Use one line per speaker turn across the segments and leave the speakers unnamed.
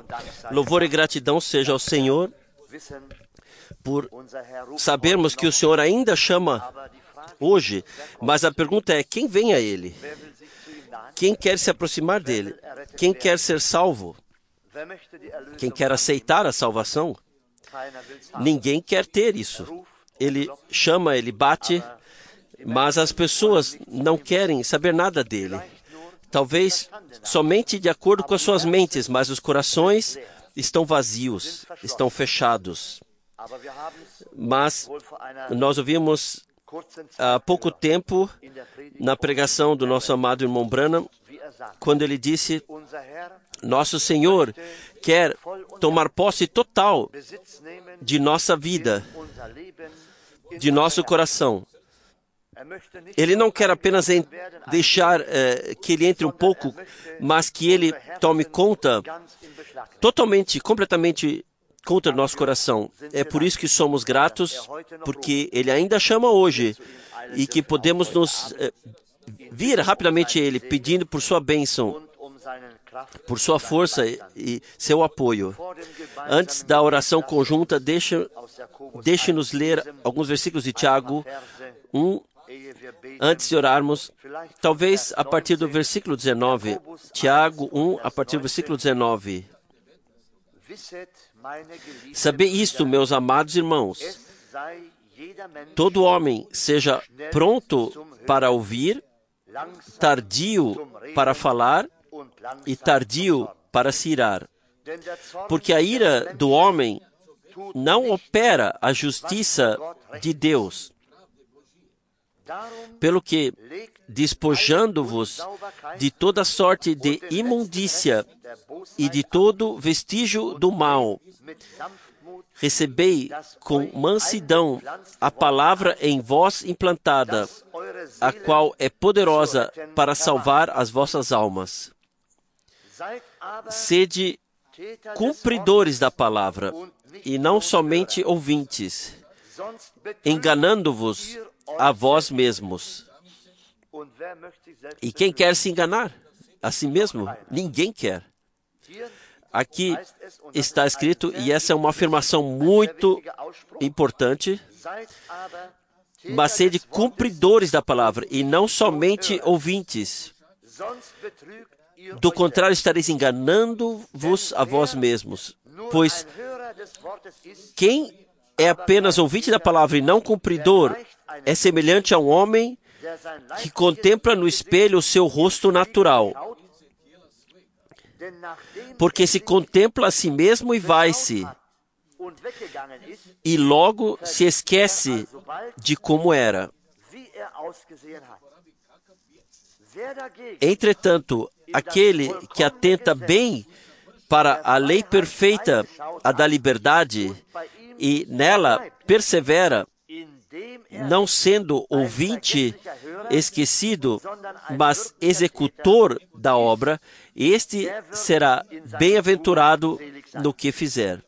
Louvor e gratidão seja ao Senhor por sabermos que o Senhor ainda chama hoje, mas a pergunta é: quem vem a Ele? Quem quer se aproximar dEle? Quem quer ser salvo? Quem quer aceitar a salvação? Ninguém quer ter isso. Ele chama, ele bate, mas as pessoas não querem saber nada dele. Talvez somente de acordo com as suas mentes, mas os corações estão vazios, estão fechados. Mas nós ouvimos há pouco tempo, na pregação do nosso amado irmão Branham, quando ele disse: nosso Senhor quer tomar posse total de nossa vida, de nosso coração. Ele não quer apenas deixar que Ele entre um pouco, mas que Ele tome conta totalmente, completamente contra o nosso coração. É por isso que somos gratos, porque Ele ainda chama hoje e que podemos nos vir rapidamente a Ele, pedindo por sua bênção, por sua força e seu apoio. Antes da oração conjunta, deixe-nos ler alguns versículos de Tiago 1, antes de orarmos, talvez a partir do versículo 19. Tiago 1, a partir do versículo 19. Sabei isto, meus amados irmãos: todo homem seja pronto para ouvir, tardio para falar e tardio para se irar. Porque a ira do homem não opera a justiça de Deus. Pelo que, despojando-vos de toda sorte de imundícia e de todo vestígio do mal, recebei com mansidão a palavra em vós implantada, a qual é poderosa para salvar as vossas almas. Sede cumpridores da palavra, e não somente ouvintes, enganando-vos a vós mesmos. E quem quer se enganar a si mesmo? Ninguém quer. Aqui está escrito, e essa é uma afirmação muito importante: mas sede cumpridores da palavra, e não somente ouvintes. Do contrário, estareis enganando-vos a vós mesmos. Pois quem é apenas ouvinte da palavra e não cumpridor é semelhante a um homem que contempla no espelho o seu rosto natural. Porque se contempla a si mesmo e vai-se, e logo se esquece de como era. Entretanto, aquele que atenta bem para a lei perfeita, a da liberdade, e nela persevera, não sendo ouvinte esquecido, mas executor da obra, este será bem-aventurado no que fizer.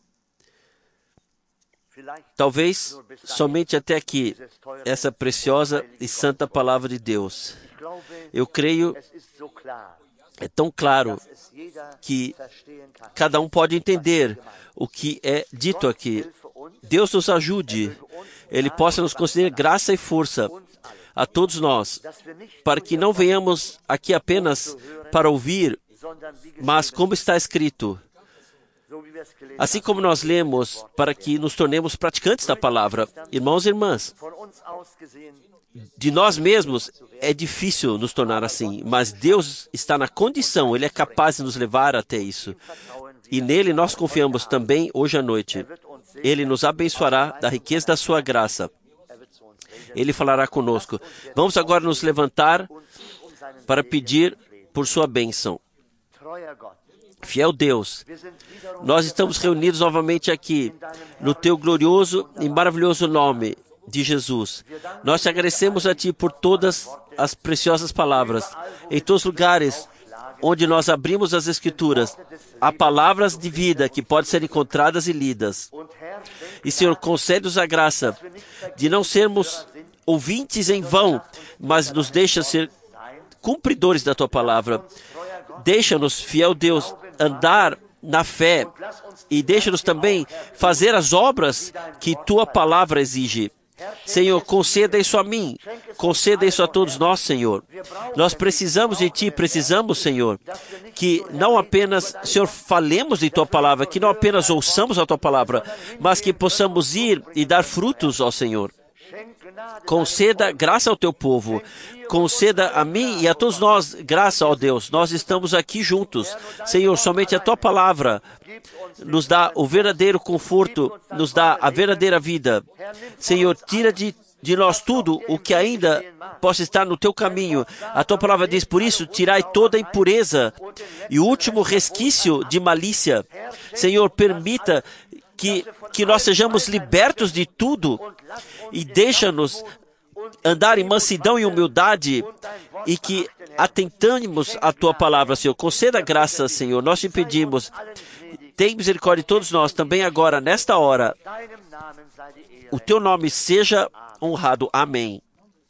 Talvez somente até aqui, essa preciosa e santa palavra de Deus. Eu creio, é tão claro que cada um pode entender o que é dito aqui. Deus nos ajude, Ele possa nos conceder graça e força a todos nós, para que não venhamos aqui apenas para ouvir, mas como está escrito, assim como nós lemos, para que nos tornemos praticantes da palavra. Irmãos e irmãs, de nós mesmos é difícil nos tornar assim, mas Deus está na condição, Ele é capaz de nos levar até isso. E nele nós confiamos também hoje à noite. Ele nos abençoará da riqueza da sua graça. Ele falará conosco. Vamos agora nos levantar para pedir por sua bênção. Fiel Deus, nós estamos reunidos novamente aqui, no Teu glorioso e maravilhoso nome de Jesus. Nós te agradecemos a Ti por todas as preciosas palavras. Em todos os lugares onde nós abrimos as Escrituras, há palavras de vida que podem ser encontradas e lidas. E, Senhor, concede-nos a graça de não sermos ouvintes em vão, mas nos deixa ser cumpridores da Tua palavra. Deixa-nos, fiel Deus, andar na fé e deixa-nos também fazer as obras que Tua palavra exige. Senhor, conceda isso a mim, conceda isso a todos nós, Senhor. Nós precisamos de Ti, precisamos, Senhor, que não apenas, Senhor, falemos de Tua palavra, que não apenas ouçamos a Tua palavra, mas que possamos ir e dar frutos ao Senhor. Conceda graça ao Teu povo, conceda a mim e a todos nós graça, ó Deus. Nós estamos aqui juntos. Senhor, somente a Tua palavra nos dá o verdadeiro conforto, nos dá a verdadeira vida. Senhor, tira de nós tudo o que ainda possa estar no Teu caminho. A Tua palavra diz, por isso, tirai toda a impureza e o último resquício de malícia. Senhor, permita que nós sejamos libertos de tudo e deixa-nos andar em mansidão e humildade e que atentamos à Tua palavra, Senhor. Conceda graça, Senhor. Nós te pedimos, tem misericórdia de todos nós, também agora, nesta hora. O Teu nome seja honrado. Amém.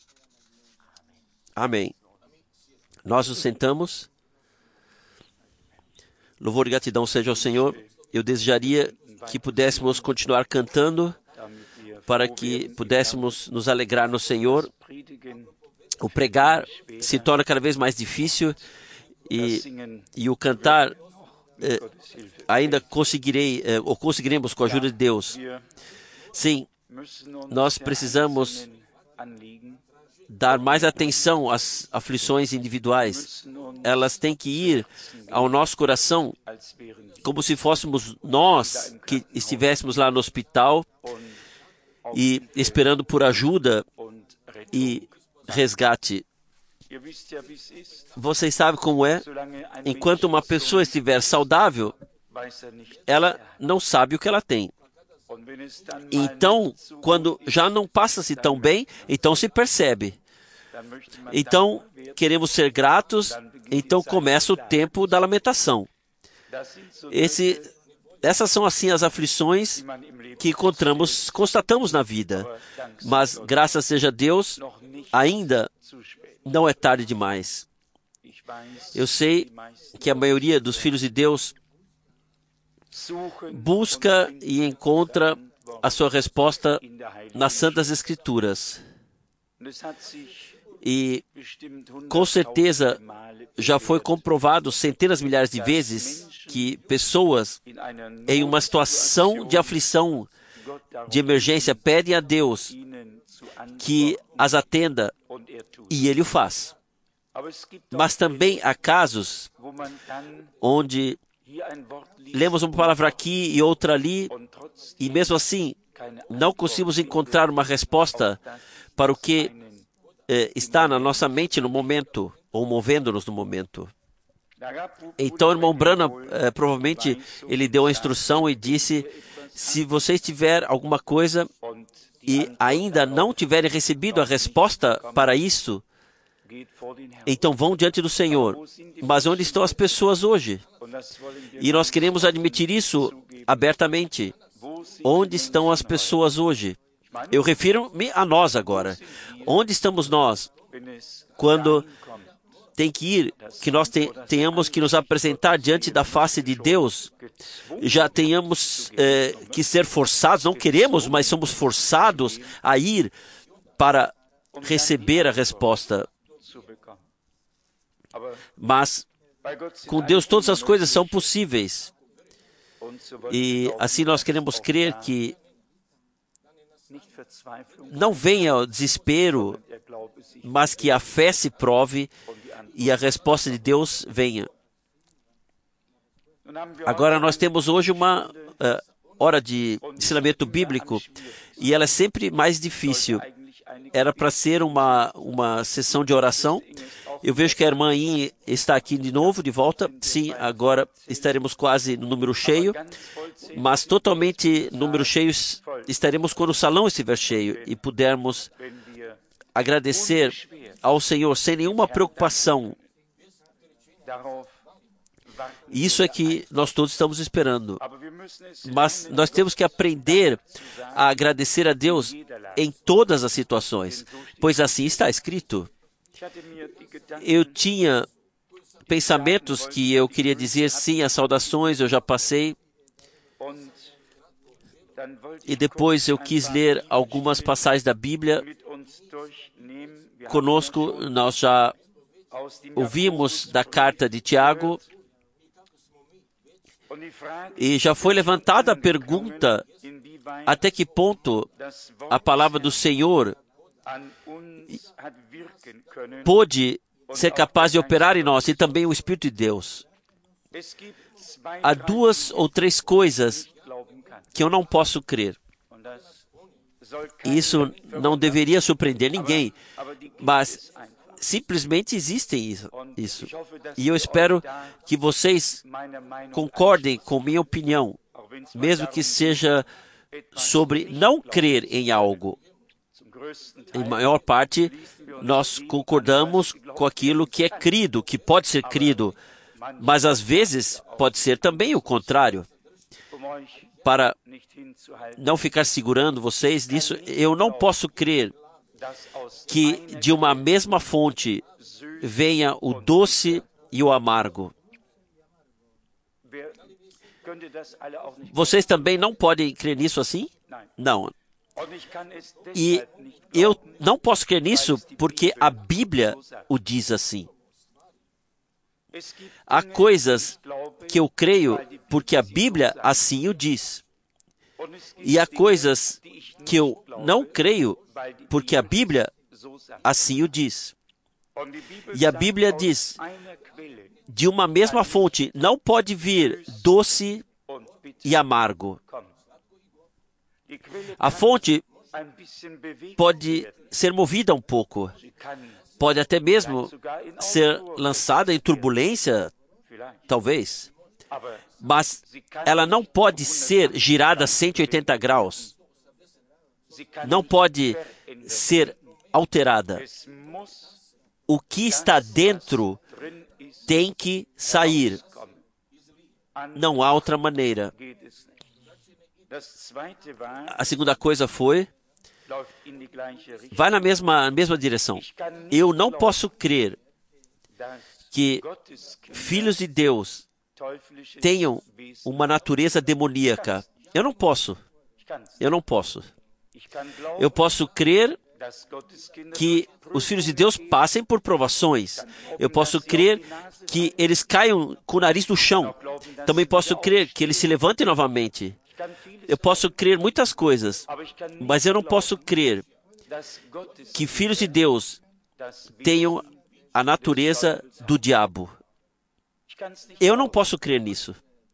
Amém. Nós nos sentamos. Louvor e gratidão seja ao Senhor. Eu desejaria que pudéssemos continuar cantando para que pudéssemos nos alegrar no Senhor. O pregar se torna cada vez mais difícil e o cantar ainda conseguiremos com a ajuda de Deus. Sim, nós precisamos dar mais atenção às aflições individuais. Elas têm que ir ao nosso coração como se fôssemos nós que estivéssemos lá no hospital e esperando por ajuda e resgate. Vocês sabem como é? Enquanto uma pessoa estiver saudável, ela não sabe o que ela tem. Então, quando já não passa-se tão bem, então se percebe. Então, queremos ser gratos, então começa o tempo da lamentação. Essas são assim as aflições que constatamos na vida. Mas, graças seja a Deus, ainda não é tarde demais. Eu sei que a maioria dos filhos de Deus busca e encontra a sua resposta nas Santas Escrituras. E, com certeza, já foi comprovado centenas de milhares de vezes que pessoas em uma situação de aflição, de emergência, pedem a Deus que as atenda e Ele o faz. Mas também há casos onde lemos uma palavra aqui e outra ali e mesmo assim não conseguimos encontrar uma resposta para o que está na nossa mente no momento, ou movendo-nos no momento. Então, o irmão Branham, provavelmente, ele deu a instrução e disse, se vocês tiverem alguma coisa e ainda não tiverem recebido a resposta para isso, então vão diante do Senhor. Mas onde estão as pessoas hoje? E nós queremos admitir isso abertamente. Onde estão as pessoas hoje? Eu refiro-me a nós agora. Onde estamos nós quando tem que ir, que nós tenhamos que nos apresentar diante da face de Deus? Já tenhamos que ser forçados, não queremos, mas somos forçados a ir para receber a resposta. Mas com Deus todas as coisas são possíveis. E assim nós queremos crer que não venha o desespero, mas que a fé se prove e a resposta de Deus venha. Agora nós temos hoje uma hora de ensinamento bíblico e ela é sempre mais difícil. Era para ser uma sessão de oração. Eu vejo que a irmã In está aqui de novo, de volta. Sim, agora estaremos quase no número cheio, mas totalmente número cheio estaremos quando o salão estiver cheio e pudermos agradecer ao Senhor sem nenhuma preocupação. Isso é que nós todos estamos esperando. Mas nós temos que aprender a agradecer a Deus em todas as situações, pois assim está escrito. Eu tinha pensamentos que eu queria dizer sim, as saudações eu já passei. E depois eu quis ler algumas passagens da Bíblia conosco. Nós já ouvimos da carta de Tiago. E já foi levantada a pergunta até que ponto a palavra do Senhor pôde ser capaz de operar em nós, e também o Espírito de Deus. Há 2 ou 3 coisas que eu não posso crer. Isso não deveria surpreender ninguém, mas simplesmente existem isso. E eu espero que vocês concordem com minha opinião, mesmo que seja sobre não crer em algo. Em maior parte, nós concordamos com aquilo que é crido, que pode ser crido, mas às vezes pode ser também o contrário. Para não ficar segurando vocês nisso, eu não posso crer que de uma mesma fonte venha o doce e o amargo. Vocês também não podem crer nisso assim? Não. E eu não posso crer nisso porque a Bíblia o diz assim. Há coisas que eu creio porque a Bíblia assim o diz. E há coisas que eu não creio porque a Bíblia assim o diz. E a Bíblia diz, de uma mesma fonte não pode vir doce e amargo. A fonte pode ser movida um pouco, pode até mesmo ser lançada em turbulência, talvez, mas ela não pode ser girada a 180 graus, não pode ser alterada. O que está dentro tem que sair, não há outra maneira. A segunda coisa vai na mesma direção. Eu não posso crer que filhos de Deus tenham uma natureza demoníaca. Eu não posso. Eu posso crer que os filhos de Deus passem por provações. Eu posso crer que eles caiam com o nariz no chão. Também posso crer que eles se levantem novamente. Eu posso crer muitas coisas, mas eu não posso crer que filhos de Deus tenham a natureza do diabo. Eu não posso crer nisso.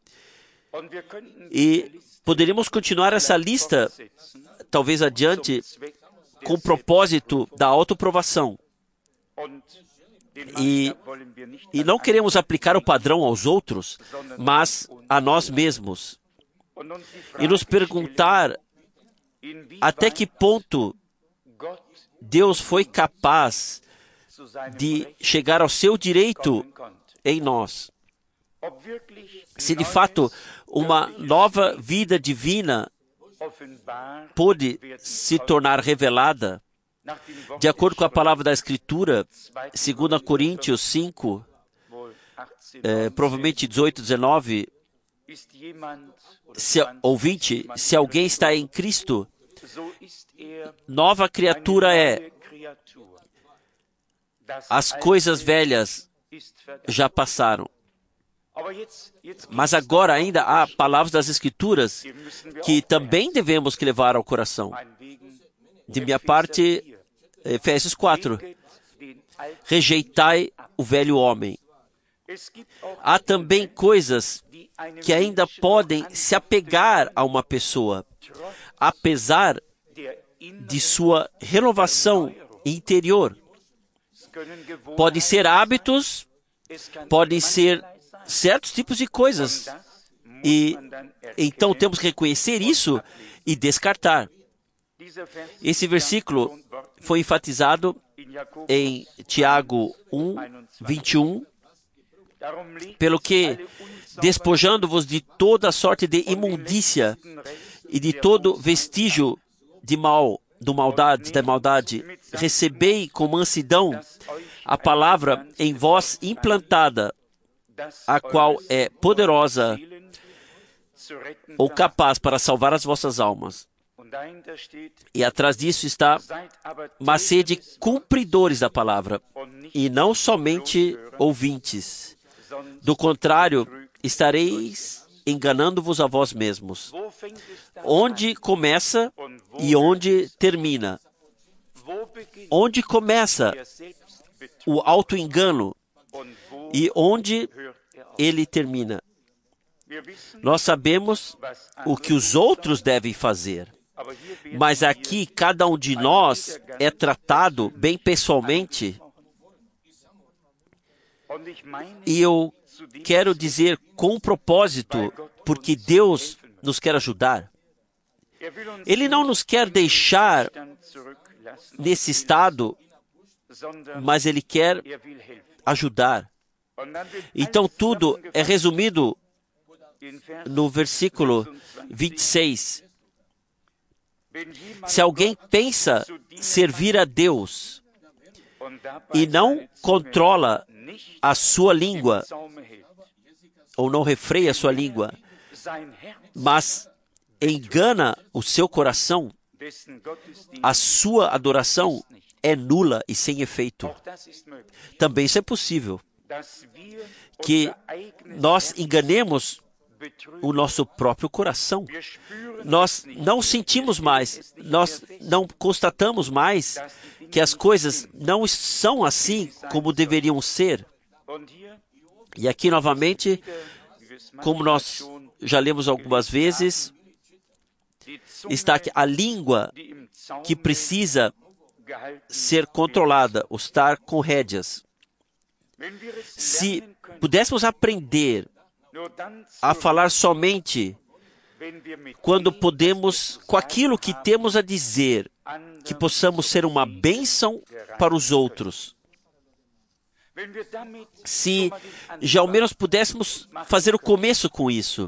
E poderíamos continuar essa lista, talvez adiante, com o propósito da autoprovação. E não queremos aplicar o padrão aos outros, mas a nós mesmos. E nos perguntar até que ponto Deus foi capaz de chegar ao seu direito em nós. Se de fato uma nova vida divina pôde se tornar revelada, de acordo com a palavra da Escritura, 2 Coríntios 5, provavelmente 18, 19, se alguém está em Cristo, nova criatura é. As coisas velhas já passaram. Mas agora ainda há palavras das Escrituras que também devemos levar ao coração. De minha parte, Efésios 4. Rejeitai o velho homem. Há também coisas que ainda podem se apegar a uma pessoa, apesar de sua renovação interior. Podem ser hábitos, podem ser certos tipos de coisas. E então temos que reconhecer isso e descartar. Esse versículo foi enfatizado em Tiago 1, 21. Pelo que, despojando-vos de toda sorte de imundícia e de todo vestígio de da maldade, recebei com mansidão a palavra em vós implantada, a qual é poderosa ou capaz para salvar as vossas almas. E atrás disso está, mas sede cumpridores da palavra, e não somente ouvintes. Do contrário, estareis enganando-vos a vós mesmos. Onde começa e onde termina? Onde começa o auto-engano e onde ele termina? Nós sabemos o que os outros devem fazer, mas aqui cada um de nós é tratado bem pessoalmente. E eu quero dizer com propósito, porque Deus nos quer ajudar. Ele não nos quer deixar nesse estado, mas Ele quer ajudar. Então tudo é resumido no versículo 26. Se alguém pensa servir a Deus e não controla a sua língua, ou não refreia a sua língua, mas engana o seu coração, a sua adoração é nula e sem efeito. Também isso é possível, que nós enganemos o nosso próprio coração. Nós não sentimos mais, nós não constatamos mais que as coisas não são assim como deveriam ser. E aqui, novamente, como nós já lemos algumas vezes, está aqui a língua que precisa ser controlada, ou estar com rédeas. Se pudéssemos aprender a falar somente quando podemos, com aquilo que temos a dizer, que possamos ser uma bênção para os outros. Se já ao menos pudéssemos fazer o começo com isso,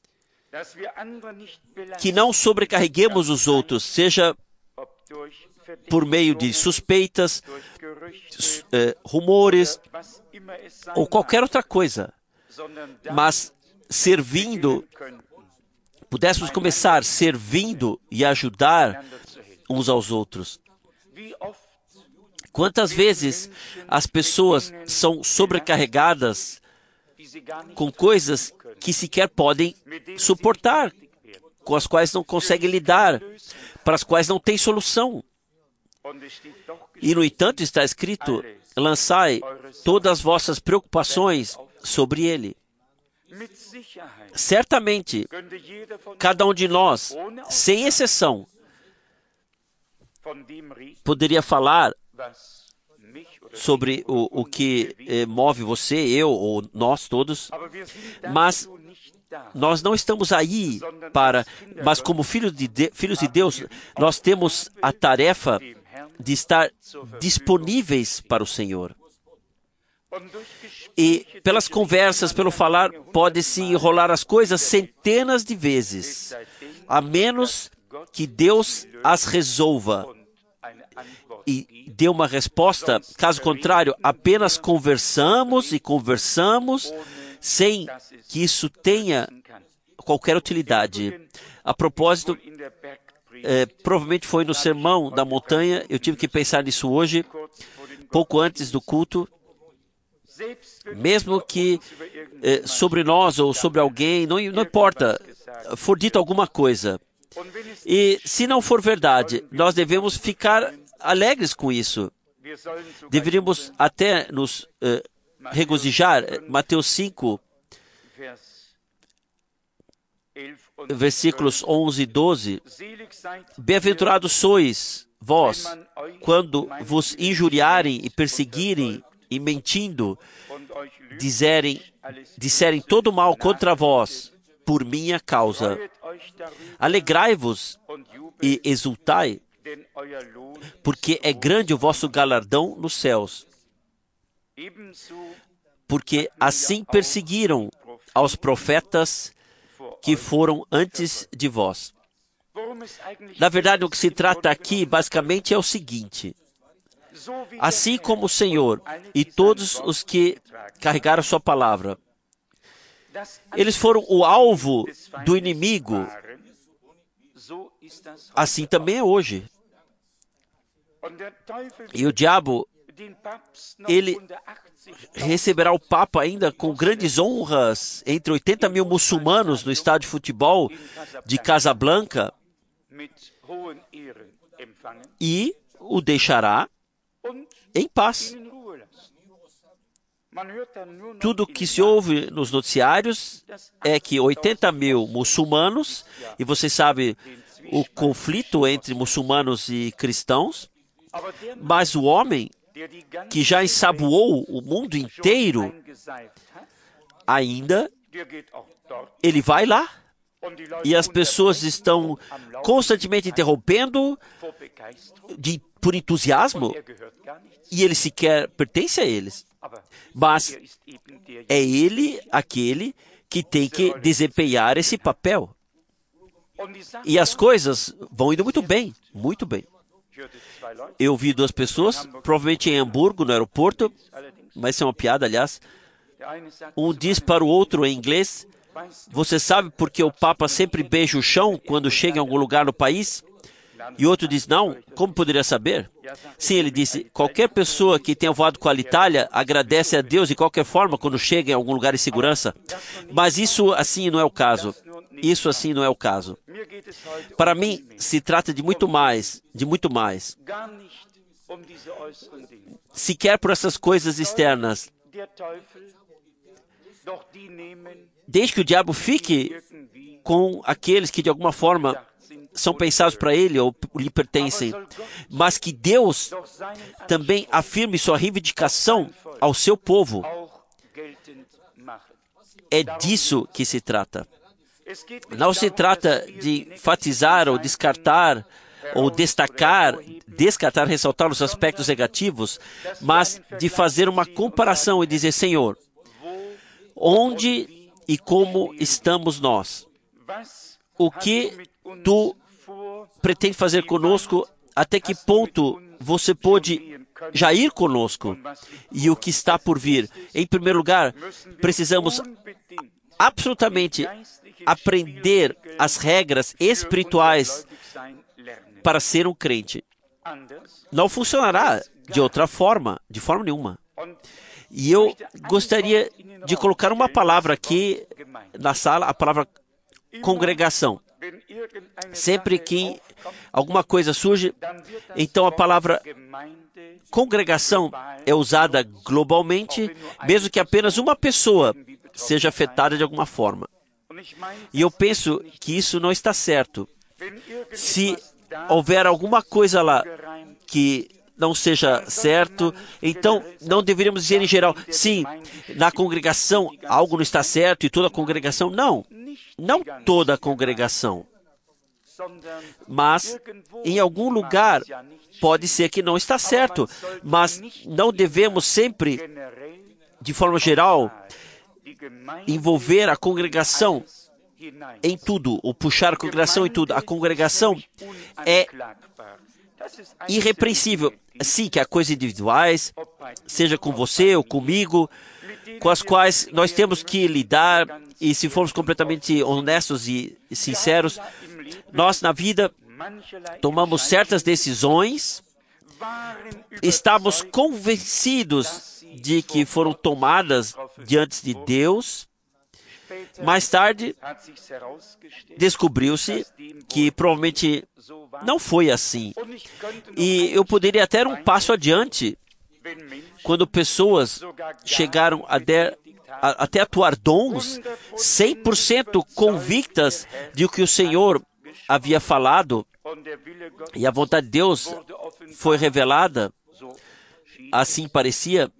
que não sobrecarreguemos os outros, seja por meio de suspeitas, rumores, ou qualquer outra coisa, mas servindo, pudéssemos começar servindo e ajudar uns aos outros. Quantas vezes as pessoas são sobrecarregadas com coisas que sequer podem suportar, com as quais não conseguem lidar, para as quais não tem solução. E, no entanto, está escrito, lançai todas as vossas preocupações sobre Ele. Certamente, cada um de nós, sem exceção, poderia falar sobre o que move você, eu ou nós todos, mas nós não estamos aí mas como filhos de Deus, nós temos a tarefa de estar disponíveis para o Senhor. E pelas conversas, pelo falar, pode-se enrolar as coisas centenas de vezes, a menos que Deus as resolva e dê uma resposta. Caso contrário, apenas conversamos e conversamos sem que isso tenha qualquer utilidade. A propósito, provavelmente foi no Sermão da Montanha, eu tive que pensar nisso hoje, pouco antes do culto. Mesmo que sobre nós ou sobre alguém, não importa, for dito alguma coisa, e se não for verdade, nós devemos ficar alegres com isso. Deveríamos até nos regozijar. Mateus 5, versículos 11 e 12. Bem-aventurados sois vós, quando vos injuriarem e perseguirem e mentindo, disserem todo mal contra vós, por minha causa. Alegrai-vos e exultai, porque é grande o vosso galardão nos céus. Porque assim perseguiram aos profetas que foram antes de vós. Na verdade, o que se trata aqui, basicamente, é o seguinte: assim como o Senhor e todos os que carregaram sua palavra eles foram o alvo do inimigo. Assim também é hoje. E o diabo, ele receberá o Papa ainda com grandes honras entre 80 mil muçulmanos no estádio de futebol de Casablanca e o deixará em paz. Tudo que se ouve nos noticiários é que 80 mil muçulmanos, e você sabe o conflito entre muçulmanos e cristãos, mas o homem que já ensaboou o mundo inteiro, ainda ele vai lá. E as pessoas estão constantemente interrompendo por entusiasmo, e ele sequer pertence a eles. Mas é ele aquele que tem que desempenhar esse papel. E as coisas vão indo muito bem, muito bem. Eu vi duas pessoas, provavelmente em Hamburgo, no aeroporto, mas isso é uma piada, aliás. Um diz para o outro em inglês: você sabe por que o Papa sempre beija o chão quando chega em algum lugar no país? E outro diz: não, como poderia saber? Sim, ele disse: qualquer pessoa que tenha voado com a Itália agradece a Deus de qualquer forma quando chega em algum lugar em segurança. Mas isso assim não é o caso. Isso assim não é o caso. Para mim, se trata de muito mais, de muito mais. Sequer por essas coisas externas. Desde que o diabo fique com aqueles que de alguma forma são pensados para ele ou lhe pertencem, mas que Deus também afirme sua reivindicação ao seu povo. É disso que se trata. Não se trata de enfatizar ou descartar ou destacar, descartar, ressaltar os aspectos negativos, mas de fazer uma comparação e dizer: Senhor, onde e como estamos nós? O que tu pretende fazer conosco? Até que ponto você pode já ir conosco? E o que está por vir? Em primeiro lugar, precisamos absolutamente aprender as regras espirituais para ser um crente. Não funcionará de outra forma, de forma nenhuma. E eu gostaria de colocar uma palavra aqui na sala, a palavra congregação. Sempre que alguma coisa surge, então a palavra congregação é usada globalmente, mesmo que apenas uma pessoa seja afetada de alguma forma. E eu penso que isso não está certo. Se houver alguma coisa lá que não seja certo, então não deveríamos dizer em geral: sim, na congregação algo não está certo e toda a congregação. Não, não toda a congregação. Mas em algum lugar pode ser que não está certo, mas não devemos sempre, de forma geral, envolver a congregação em tudo, ou puxar a congregação em tudo. A congregação é irrepreensível. Sim, que há coisas individuais, seja com você ou comigo, com as quais nós temos que lidar, e se formos completamente honestos e sinceros, nós na vida tomamos certas decisões, estamos convencidos de que foram tomadas diante de Deus. Mais tarde, descobriu-se que provavelmente não foi assim. E eu poderia até ir um passo adiante, quando pessoas chegaram até atuar dons 100% convictas de que o Senhor havia falado, e a vontade de Deus foi revelada, assim parecia.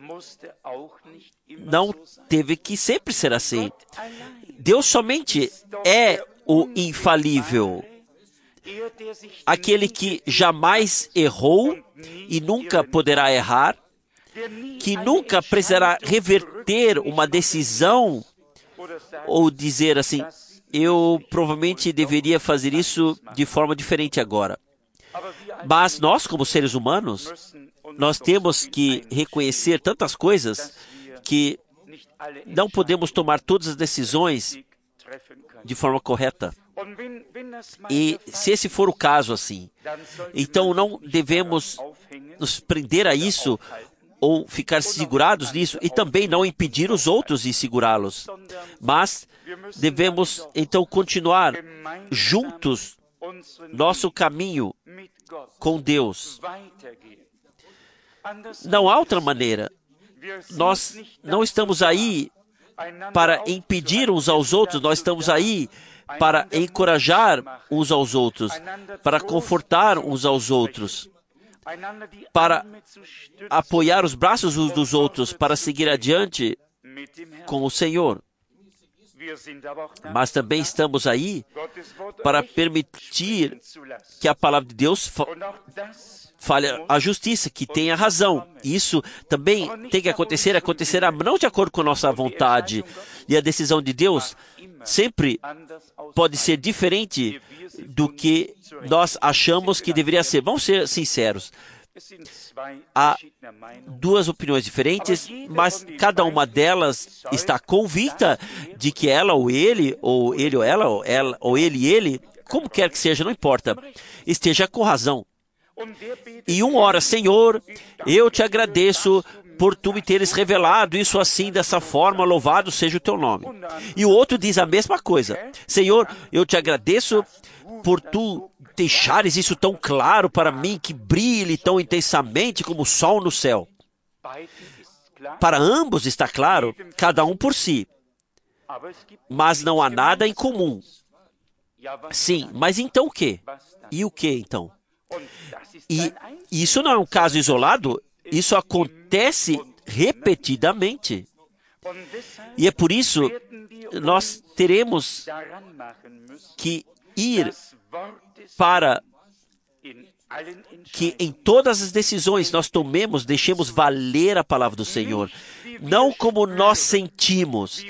Não teve que sempre ser assim. Deus somente é o infalível, aquele que jamais errou e nunca poderá errar, que nunca precisará reverter uma decisão ou dizer assim: eu provavelmente deveria fazer isso de forma diferente agora. Mas nós, como seres humanos, nós temos que reconhecer tantas coisas que não podemos tomar todas as decisões de forma correta. E se esse for o caso assim, então não devemos nos prender a isso ou ficar segurados nisso e também não impedir os outros de segurá-los. Mas devemos então continuar juntos nosso caminho com Deus. Não há outra maneira. Nós não estamos aí para impedir uns aos outros, nós estamos aí para encorajar uns aos outros, para confortar uns aos outros, para apoiar os braços uns dos outros, para seguir adiante com o Senhor. Mas também estamos aí para permitir que a palavra de Deus fale a justiça, que tenha razão. Isso também tem que acontecer, acontecerá não de acordo com a nossa vontade. E a decisão de Deus sempre pode ser diferente do que nós achamos que deveria ser. Vamos ser sinceros. Há duas opiniões diferentes, mas cada uma delas está convicta de que ela ou ele, ou ele ou ela, ou ele e ele, como quer que seja, não importa, esteja com razão. E um ora, Senhor, eu te agradeço por tu me teres revelado isso assim, dessa forma, louvado seja o teu nome. E o outro diz a mesma coisa. Senhor, eu te agradeço por tu deixares isso tão claro para mim, que brilhe tão intensamente como o sol no céu. Para ambos está claro, cada um por si. Mas não há nada em comum. Sim, mas então o quê? E o que então? E isso não é um caso isolado, isso acontece repetidamente. E é por isso nós teremos que ir para que em todas as decisões nós tomemos, deixemos valer a palavra do Senhor. Não como nós sentimos,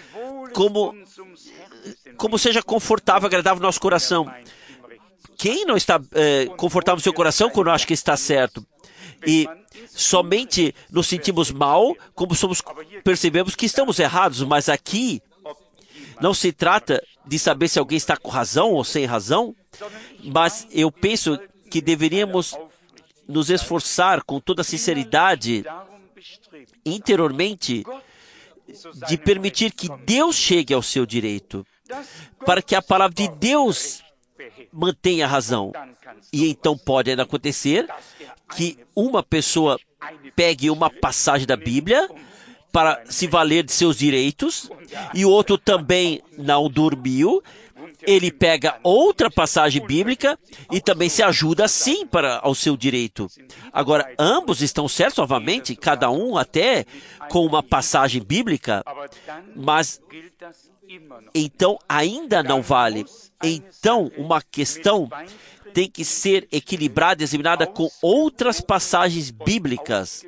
como seja confortável, agradável no nosso coração. Quem não está confortável no seu coração quando acha que está certo? E somente nos sentimos mal, como percebemos que estamos errados, mas aqui não se trata de saber se alguém está com razão ou sem razão, mas eu penso que deveríamos nos esforçar com toda sinceridade, interiormente, de permitir que Deus chegue ao seu direito, para que a palavra de Deus mantenha a razão. E então pode ainda acontecer que uma pessoa pegue uma passagem da Bíblia para se valer de seus direitos, e o outro também não dormiu, ele pega outra passagem bíblica e também se ajuda assim ao seu direito. Agora, ambos estão certos novamente, cada um até com uma passagem bíblica, mas então ainda não vale. Então, uma questão tem que ser equilibrada, examinada com outras passagens bíblicas,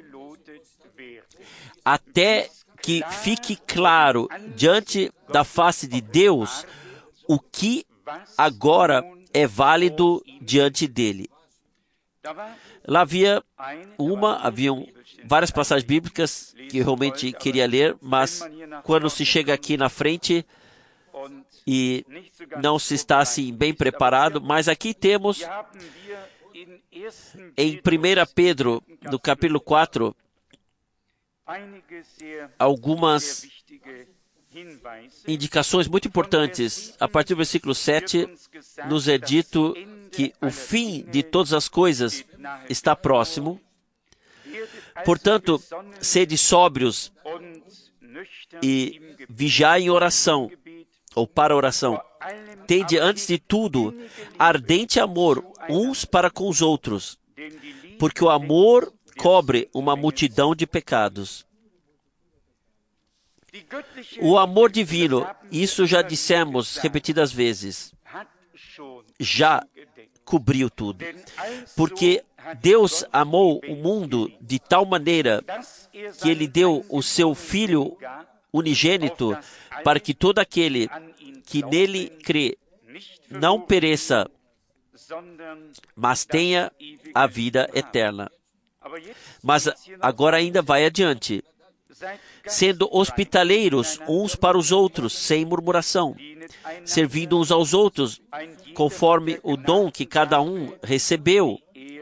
até que fique claro diante da face de Deus o que agora é válido diante dele. Lá haviam várias passagens bíblicas que eu realmente queria ler, mas quando se chega aqui na frente e não se está assim bem preparado, mas aqui temos em 1 Pedro, no capítulo 4, algumas indicações muito importantes. A partir do versículo 7, nos é dito que o fim de todas as coisas está próximo. Portanto, sede sóbrios e vigiai em oração, ou para oração. Tende, antes de tudo, ardente amor uns para com os outros, porque o amor cobre uma multidão de pecados. O amor divino, isso já dissemos repetidas vezes, já cobriu tudo. Porque Deus amou o mundo de tal maneira que Ele deu o seu Filho unigênito para que todo aquele que nele crê não pereça, mas tenha a vida eterna. Mas agora ainda vai adiante.
sendo hospitaleiros uns para os outros, sem murmuração, servindo uns aos outros, conforme o dom que cada um recebeu,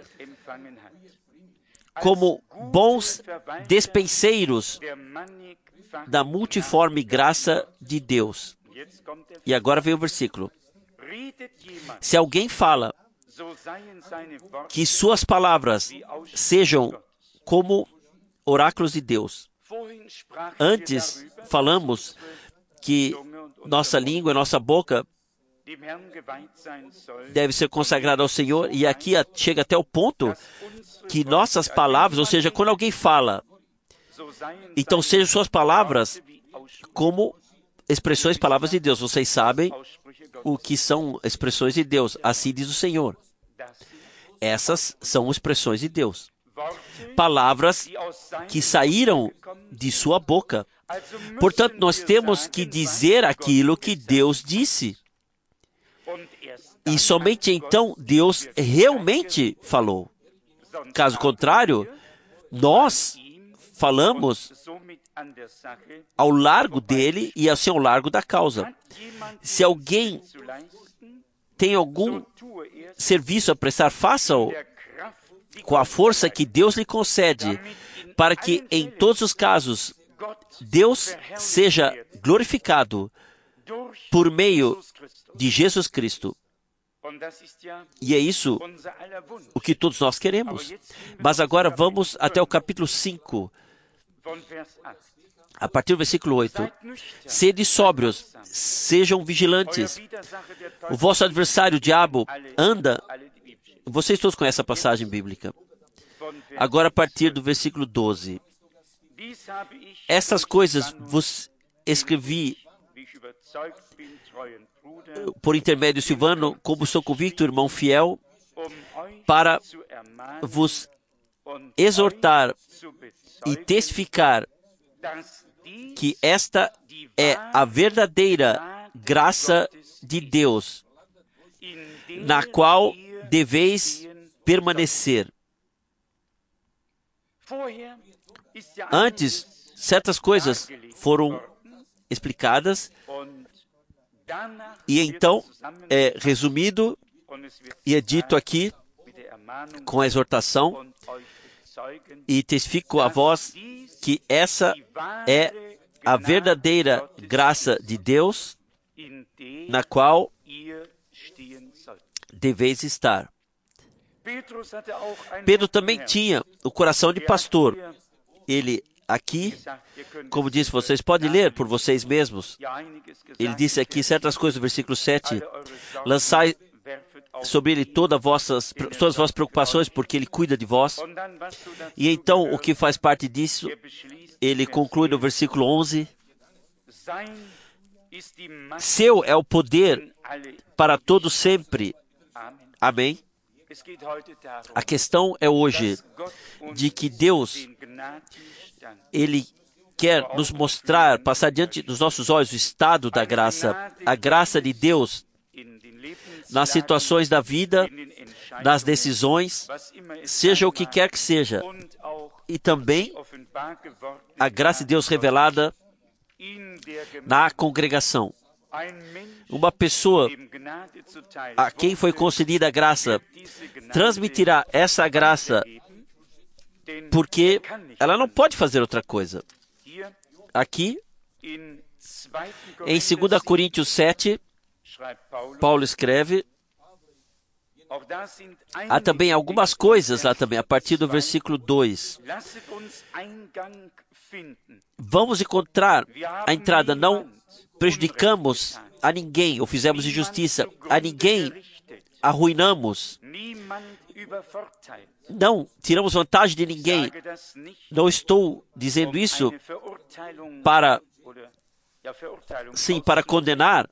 como bons despenseiros da multiforme graça de Deus. E agora vem o versículo. Se alguém fala, que suas palavras sejam como oráculos de Deus. Antes falamos que nossa língua, nossa boca deve ser consagrada ao Senhor, e aqui chega até o ponto que nossas palavras, ou seja, quando alguém fala, então sejam suas palavras como expressões, palavras de Deus. Vocês sabem o que são expressões de Deus, assim diz o Senhor. Essas são expressões de Deus. Palavras que saíram de sua boca. Portanto, nós temos que dizer aquilo que Deus disse. E somente então Deus realmente falou. Caso contrário, nós falamos ao largo dele e assim ao largo da causa. Se alguém tem algum serviço a prestar, faça-o com a força que Deus lhe concede, para que em todos os casos Deus seja glorificado por meio de Jesus Cristo. E é isso o que todos nós queremos. Mas agora vamos até o capítulo 5, a partir do versículo 8. Sede sóbrios, sejam vigilantes. O vosso adversário, o diabo, anda... Vocês todos conhecem a passagem bíblica. Agora, a partir do versículo 12. Estas coisas vos escrevi por intermédio de Silvano, como sou convicto, irmão fiel, para vos exortar e testificar que esta é a verdadeira graça de Deus, na qual deveis permanecer. Antes, certas coisas foram explicadas, e então é resumido e é dito aqui com a exortação, e testifico a vós que essa é a verdadeira graça de Deus, na qual deveis estar. Pedro também tinha o coração de pastor. Ele aqui, como disse, vocês podem ler por vocês mesmos. Ele disse aqui certas coisas no versículo 7. Lançai sobre ele todas as vossas preocupações, porque ele cuida de vós. E então, o que faz parte disso, ele conclui no versículo 11. Seu é o poder para todo sempre. Amém. A questão é hoje de que Deus, Ele quer nos mostrar, passar diante dos nossos olhos o estado da graça, a graça de Deus nas situações da vida, nas decisões, seja o que quer que seja, e também a graça de Deus revelada na congregação. Uma pessoa a quem foi concedida a graça transmitirá essa graça, porque ela não pode fazer outra coisa. Aqui, em 2 Coríntios 7, Paulo escreve, há também algumas coisas lá também, a partir do versículo 2. Vamos encontrar a entrada, não prejudicamos a ninguém, ou fizemos injustiça, a ninguém arruinamos, não tiramos vantagem de ninguém. Não estou dizendo isso para condenar.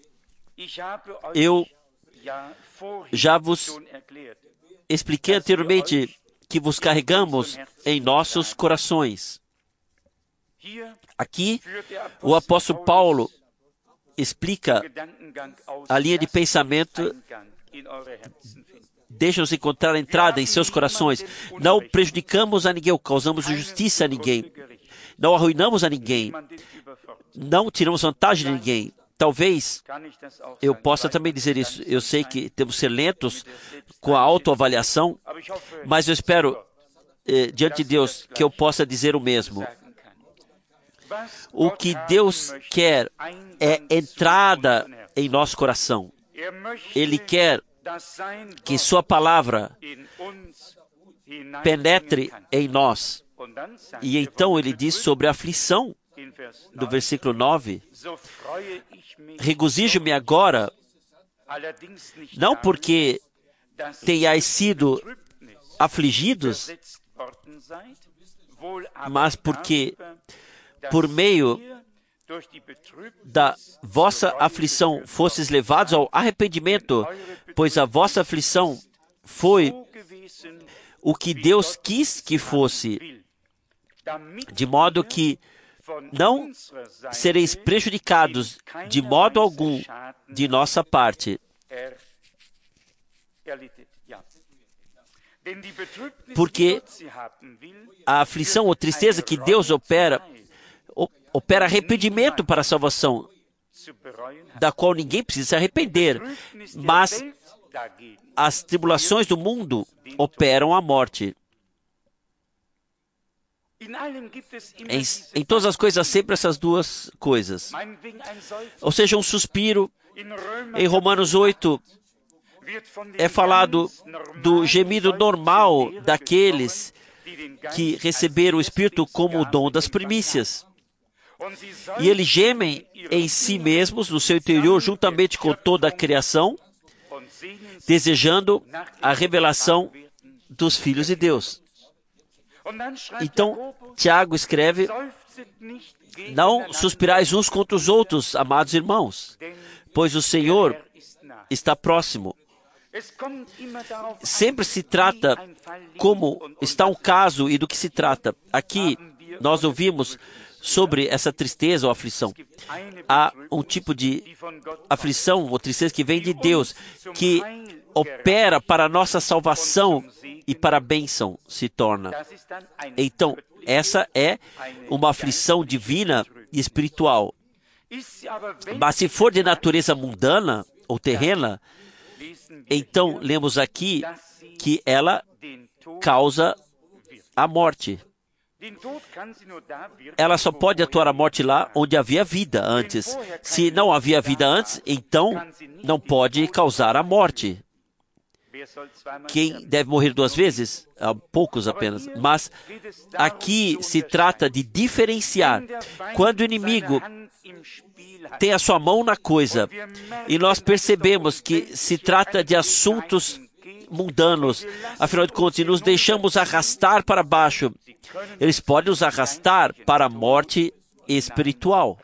Eu já vos expliquei anteriormente que vos carregamos em nossos corações. Aqui, o apóstolo Paulo explica a linha de pensamento, deixa-nos encontrar a entrada em seus corações. Não prejudicamos a ninguém, ou causamos injustiça a ninguém. não arruinamos a ninguém, não tiramos vantagem de ninguém. Talvez eu possa também dizer isso. Eu sei que temos que ser lentos com a autoavaliação, mas eu espero, diante de Deus, que eu possa dizer o mesmo. O que Deus quer é entrada em nosso coração. Ele quer que Sua palavra penetre em nós. E então Ele diz sobre a aflição, do versículo 9, regozijo-me agora, não porque tenhais sido afligidos, mas porque por meio da vossa aflição fostes levados ao arrependimento, pois a vossa aflição foi o que Deus quis que fosse, de modo que não sereis prejudicados de modo algum de nossa parte. Porque a aflição ou tristeza que Deus opera arrependimento para a salvação, da qual ninguém precisa se arrepender. Mas as tribulações do mundo operam a morte. Em todas as coisas há sempre essas duas coisas. Ou seja, um suspiro. Em Romanos 8, é falado do gemido normal daqueles que receberam o Espírito como o dom das primícias. E eles gemem em si mesmos, no seu interior, juntamente com toda a criação, desejando a revelação dos filhos de Deus. Então, Tiago escreve: não suspirais uns contra os outros, amados irmãos, pois o Senhor está próximo. Sempre se trata como está um caso e do que se trata. Aqui, nós ouvimos sobre essa tristeza ou aflição. Há um tipo de aflição ou tristeza que vem de Deus, que opera para a nossa salvação e para a bênção se torna. Então, essa é uma aflição divina e espiritual. Mas se for de natureza mundana ou terrena, então lemos aqui que ela causa a morte. Ela só pode atuar a morte lá onde havia vida antes. Se não havia vida antes, então não pode causar a morte. Quem deve morrer duas vezes? Poucos apenas. Mas aqui se trata de diferenciar. Quando o inimigo tem a sua mão na coisa e nós percebemos que se trata de assuntos mundanos, afinal de contas, e nos deixamos arrastar para baixo, eles podem nos arrastar para a morte espiritual.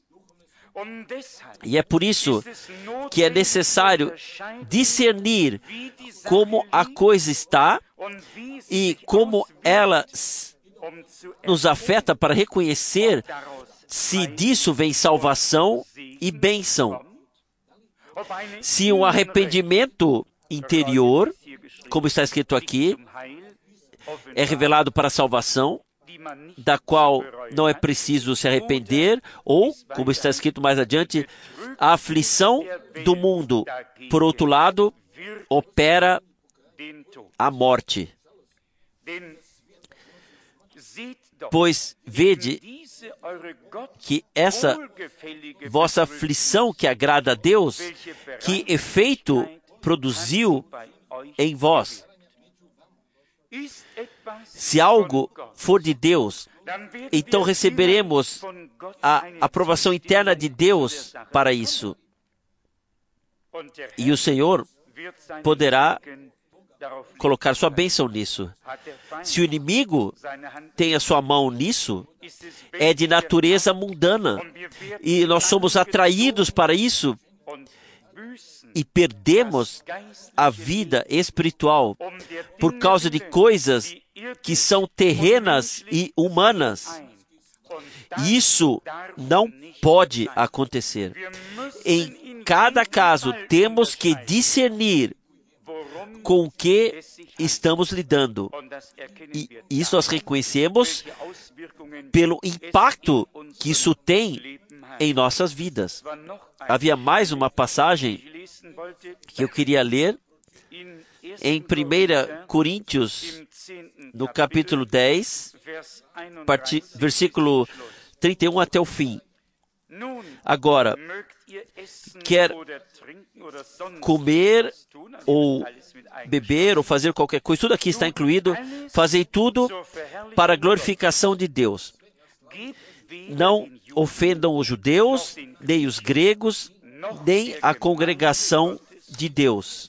E é por isso que é necessário discernir como a coisa está e como ela nos afeta para reconhecer se disso vem salvação e bênção. Se um arrependimento interior, como está escrito aqui, é revelado para a salvação, da qual não é preciso se arrepender, ou, como está escrito mais adiante, a aflição do mundo, por outro lado, opera a morte. Pois vede que essa vossa aflição que agrada a Deus, que efeito produziu em vós. Se algo for de Deus, então receberemos a aprovação interna de Deus para isso. E o Senhor poderá colocar sua bênção nisso. Se o inimigo tem a sua mão nisso, é de natureza mundana. E nós somos atraídos para isso e perdemos a vida espiritual por causa de coisas que são terrenas e humanas. Isso não pode acontecer. Em cada caso, temos que discernir com o que estamos lidando. E isso nós reconhecemos pelo impacto que isso tem em nossas vidas. Havia mais uma passagem que eu queria ler em 1 Coríntios, no capítulo 10, versículo 31 até o fim. Agora, quer comer ou beber ou fazer qualquer coisa, tudo aqui está incluído, fazei tudo para a glorificação de Deus. Não ofendam os judeus, nem os gregos, nem a congregação de Deus.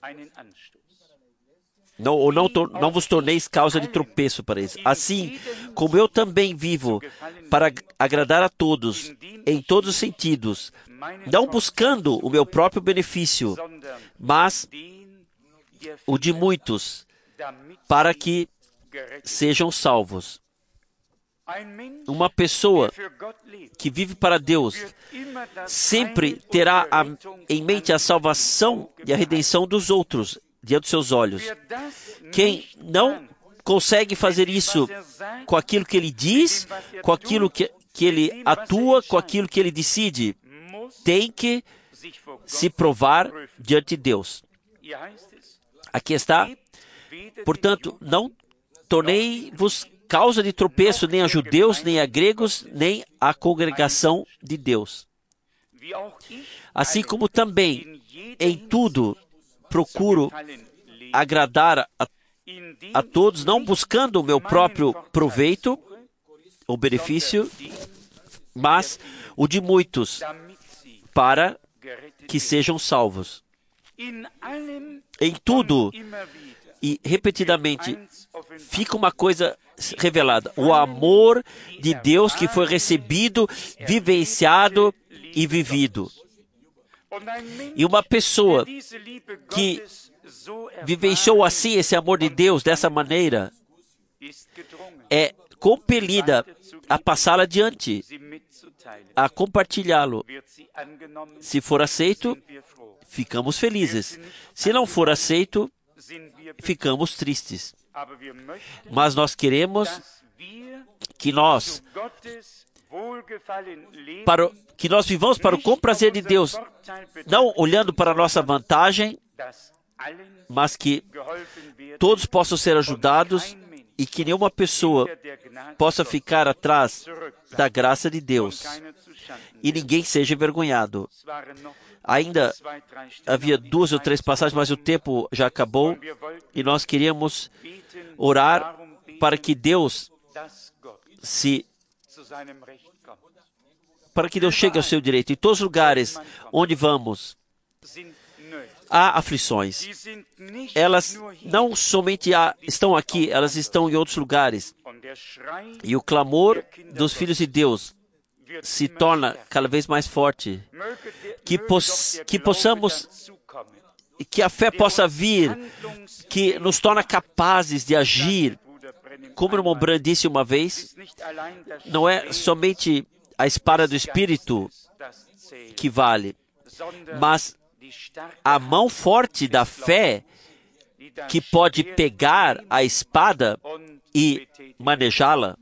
Não vos torneis causa de tropeço para eles. Assim, como eu também vivo para agradar a todos, em todos os sentidos, não buscando o meu próprio benefício, mas o de muitos, para que sejam salvos. Uma pessoa que vive para Deus sempre terá em mente a salvação e a redenção dos outros diante dos seus olhos. Quem não consegue fazer isso com aquilo que ele diz, com aquilo que ele atua, com aquilo que ele decide, tem que se provar diante de Deus. Aqui está. Portanto, não tornei-vos causa de tropeço nem a judeus, nem a gregos, nem a congregação de Deus. Assim como também em tudo procuro agradar a todos, não buscando o meu próprio proveito ou benefício, mas o de muitos, para que sejam salvos. Em tudo e repetidamente fica uma coisa revelada: o amor de Deus que foi recebido, vivenciado e vivido. E uma pessoa que vivenciou assim esse amor de Deus dessa maneira é compelida a passá-lo adiante, a compartilhá-lo. Se for aceito, ficamos felizes. Se não for aceito, ficamos tristes. Mas nós queremos que nós vivamos para o comprazer de Deus, não olhando para a nossa vantagem, mas que todos possam ser ajudados e que nenhuma pessoa possa ficar atrás da graça de Deus e ninguém seja envergonhado. Ainda havia 2 ou 3 passagens, mas o tempo já acabou e nós queríamos orar para que Deus chegue ao seu direito. Em todos os lugares onde vamos, há aflições. Elas não somente estão aqui, elas estão em outros lugares. E o clamor dos filhos de Deus se torna cada vez mais forte. Que possamos, que a fé possa vir, que nos torna capazes de agir. Como o irmão Bran disse uma vez, não é somente a espada do Espírito que vale, mas a mão forte da fé que pode pegar a espada e manejá-la.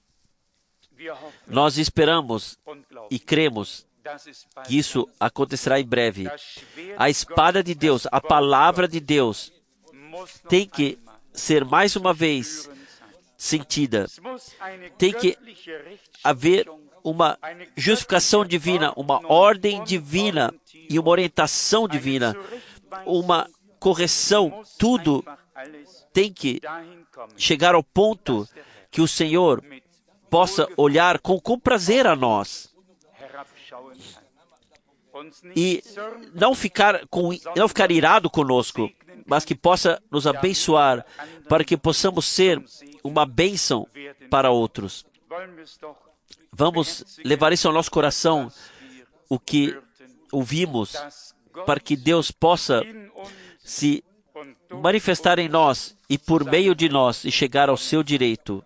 Nós esperamos e cremos que isso acontecerá em breve. A espada de Deus, a palavra de Deus, tem que ser mais uma vez sentida. Tem que haver uma justificação divina, uma ordem divina e uma orientação divina, uma correção. Tudo tem que chegar ao ponto que o Senhor possa olhar com prazer a nós e não ficar irado conosco, mas que possa nos abençoar para que possamos ser uma bênção para outros. Vamos levar isso ao nosso coração, o que ouvimos, para que Deus possa se manifestar em nós e por meio de nós e chegar ao seu direito.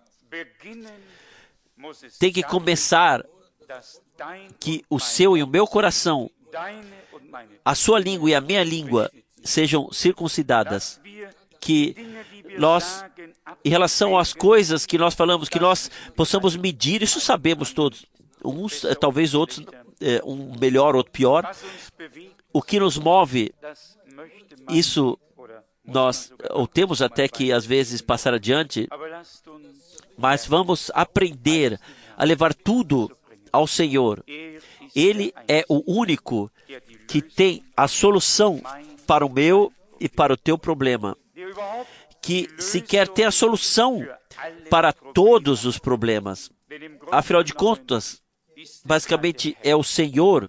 Tem que começar que o seu e o meu coração, a sua língua e a minha língua sejam circuncidadas, que nós, em relação às coisas que nós falamos, que nós possamos medir, isso sabemos todos. Uns, talvez outros, um melhor, outro pior. O que nos move, isso nós ou temos até que, às vezes, passar adiante, mas vamos aprender a levar tudo ao Senhor. Ele é o único que tem a solução para o meu e para o teu problema, que sequer tem a solução para todos os problemas. Afinal de contas, basicamente é o Senhor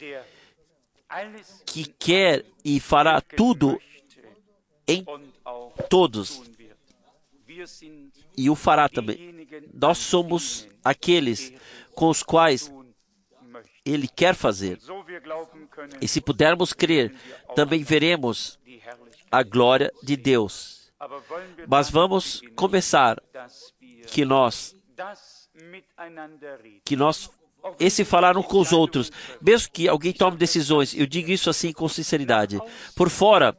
que quer e fará tudo em todos, e o fará também. Nós somos aqueles com os quais Ele quer fazer. E se pudermos crer, também veremos a glória de Deus. Mas vamos começar esse falar uns com os outros, mesmo que alguém tome decisões, eu digo isso assim com sinceridade. Por fora,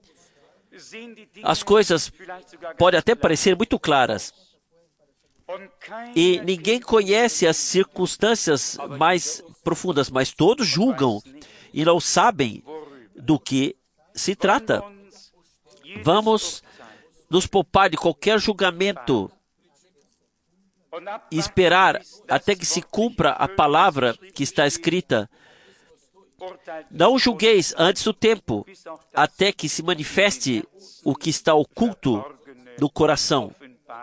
as coisas podem até parecer muito claras. E ninguém conhece as circunstâncias mais profundas, mas todos julgam e não sabem do que se trata. Vamos nos poupar de qualquer julgamento e esperar até que se cumpra a palavra que está escrita. Não julgueis antes do tempo, até que se manifeste o que está oculto no coração.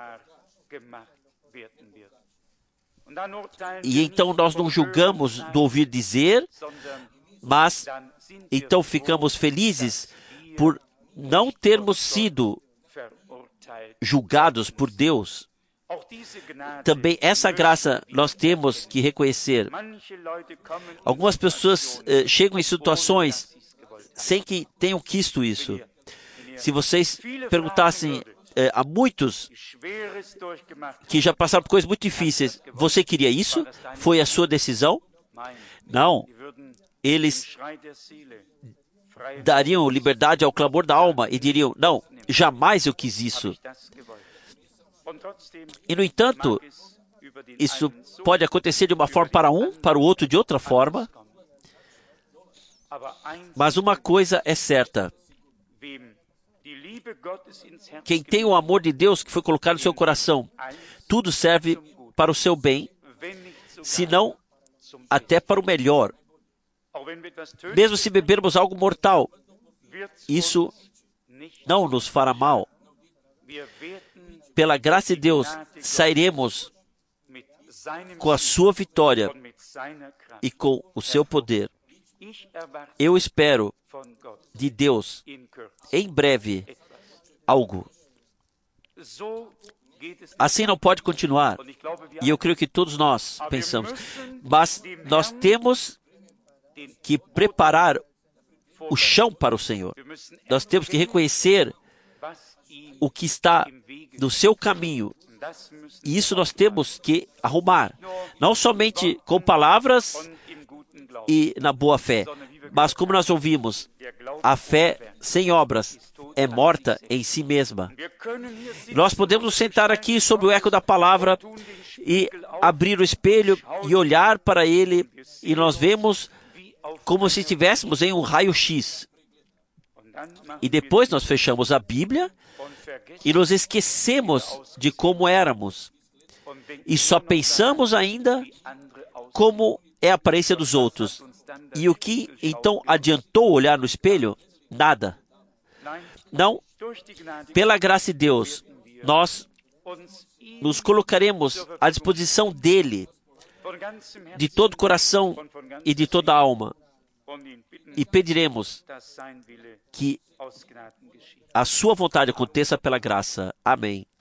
E então nós não julgamos do ouvir dizer, mas então ficamos felizes por não termos sido julgados por Deus. Também essa graça nós temos que reconhecer. Algumas pessoas chegam em situações sem que tenham quisto isso. Se vocês perguntassem a muitos que já passaram por coisas muito difíceis, você queria isso? Foi a sua decisão? Não. Eles dariam liberdade ao clamor da alma e diriam, não, jamais eu quis isso. E, no entanto, isso pode acontecer de uma forma para um, para o outro de outra forma. Mas uma coisa é certa. Quem tem o amor de Deus que foi colocado no seu coração, tudo serve para o seu bem, se não até para o melhor. Mesmo se bebermos algo mortal, isso não nos fará mal. Pela graça de Deus, sairemos com a sua vitória e com o seu poder. Eu espero de Deus, em breve, algo. Assim não pode continuar. E eu creio que todos nós pensamos. Mas nós temos que preparar o chão para o Senhor. Nós temos que reconhecer o que está no seu caminho. E isso nós temos que arrumar. Não somente com palavras e na boa fé, mas como nós ouvimos, a fé sem obras é morta em si mesma. Nós podemos nos sentar aqui sob o eco da palavra e abrir o espelho e olhar para ele, e nós vemos como se estivéssemos em um raio-x. E depois nós fechamos a Bíblia e nos esquecemos de como éramos. E só pensamos ainda como é a aparência dos outros. E o que então adiantou olhar no espelho? Nada. Não. Pela graça de Deus, nós nos colocaremos à disposição dele, de todo o coração e de toda a alma. E pediremos que a sua vontade aconteça pela graça. Amém.